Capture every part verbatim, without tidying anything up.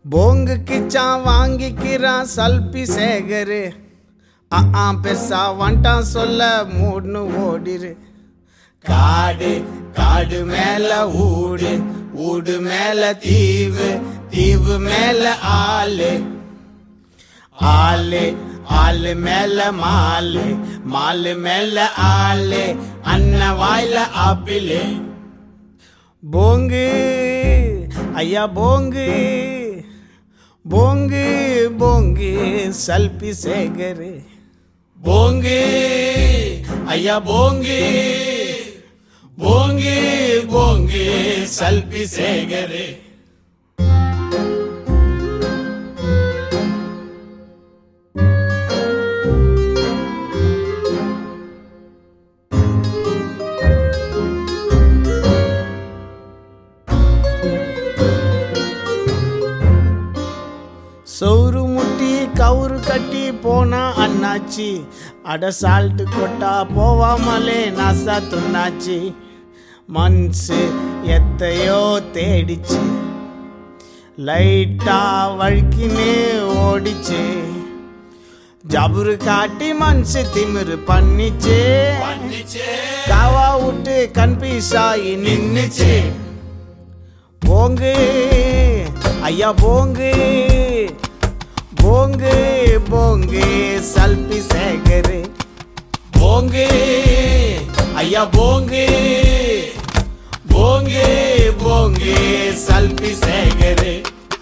போங்கு கிச்சான் வாங்கிக்கிறான் சல்பி சேகரு. ஆ பெருசா வந்துட்டான் சொல்ல மூடுன்னு ஓடிரு. காடு காடு மேல ஊடு, ஊடு மேல தீவு, தீவு மேல ஆளு, ஆளு ஆளு மேல மாலு, மாலு மேல ஆளு, அண்ண வாயில ஆப்பிளு. போங்கு ஐயா போங்கு, போங்கு போங்கு சல்பி சேகரு. போங்கு ஐயா போங்கு, போங்கு போங்கு சல்பி சேகரு. சோறு முட்டி கவுரு கட்டி போனா அண்ணாச்சி, அட சால்ட்டு கொட்டா போவாமலே நாசா துண்ணாச்சி. மனசு எத்தையோ தேடிச்சு, லைட்டா வழுக்கினே ஓடிச்சு. ஜபுரு காட்டி மனசு திமிரு பண்ணிச்சு, காவா விட்டு கன்பீஸாயி நின்னுச்சு. போங்கு ஐயா போங்கு, போங்கு போங்கு சல்பி சேகரு. போங்கு ஐயா போங்கு, போங்கு போங்கு சல்பி சேகரு.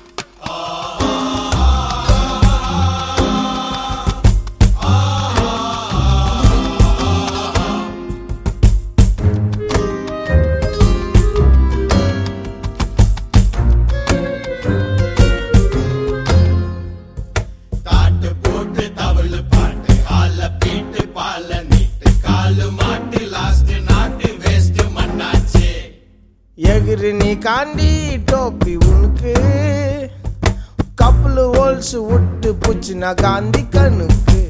எகிரு நீ காண்டி டோப்பி உனக்கு, கப்பல் ஹோல்ஸ் விட்டு புச்சுனா காந்தி கண்ணுக்கு.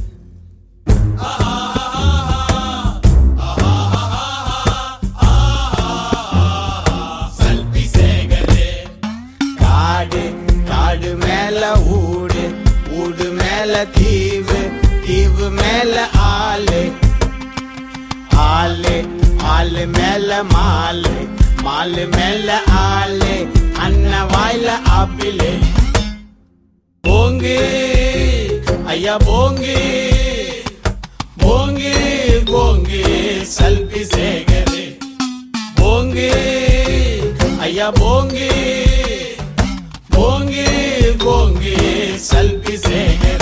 சல்பி சேகரு. காடு காடு மேல ஊடு, ஊடு மேல தீவு, தீவு மேல ஆளு, ஆளு ஆளு மேல மாலு, மாலு மேல ஆளு, அண்ண வாயில ஆப்பிளு. போங்கு ஐயா போங்கு, போங்கு போங்கு சல்பி சேகரு. போங்கு ஐயா போங்கு, போங்கு போங்கு சல்பி சேகரு.